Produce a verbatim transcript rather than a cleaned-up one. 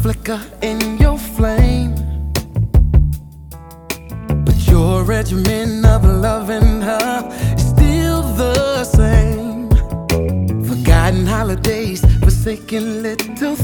flicker in your flame, but your regimen of loving her is still the same. Forgotten holidays, forsaken little